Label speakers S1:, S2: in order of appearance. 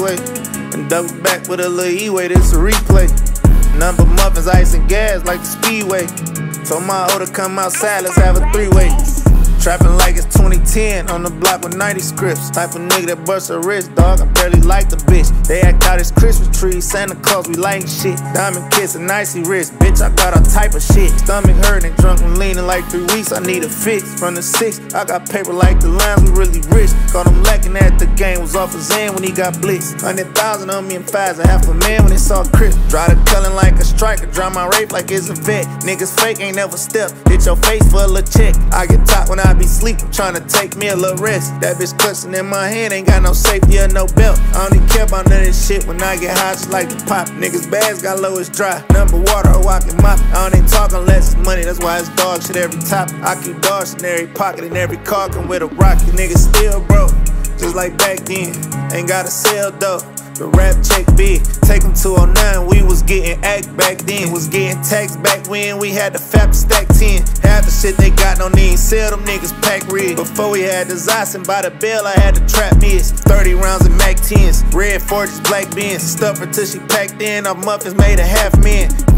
S1: freeway. And double back with a little E-way, this a replay. Number muffins, ice and gas like the Speedway. Told my O to come outside, let's have a three-way. Trapping like it's 2010 on the block with 90 scripts. Type of nigga that bust a wrist, dog. I barely like the bitch. They act out as Christmas trees, Santa Claus, we lighting shit. Diamond kiss and icy wrist, bitch. I got all type of shit. Stomach hurting, drunk and leaning like 3 weeks. I need a fix from the 6. I got paper like the lines, we really rich. Caught him lacking at the game, was off his end when he got blitzed. 100,000 on me and fives, and half a man when they saw Crip. Dry the culling like a striker, dry my rape like it's a vet. Niggas fake ain't never stepped. Hit your face for a little check. I get top when I be sleeping, tryna take me a little rest. That bitch clutching in my hand, ain't got no safety or no belt. I don't even care about none of this shit when I get high, just like the pop. Niggas bags got low, it's dry. Number water, or I can mop. I don't even talk unless it's money, that's why it's dog shit every top. I keep dogs in every pocket and every car come with a rocket. Niggas still broke, just like back then. Ain't got a sell though. The rap check big, take them to 09, we was getting act back then. Was getting tax back when we had the fap stack 10. Half the shit they got no need, sell them niggas pack red. Before we had the Zoss and by the bell I had the trap mids. 30 rounds of Mac 10s, red Forges, black Benz. Stuff her till she packed in, our muffins made a half man.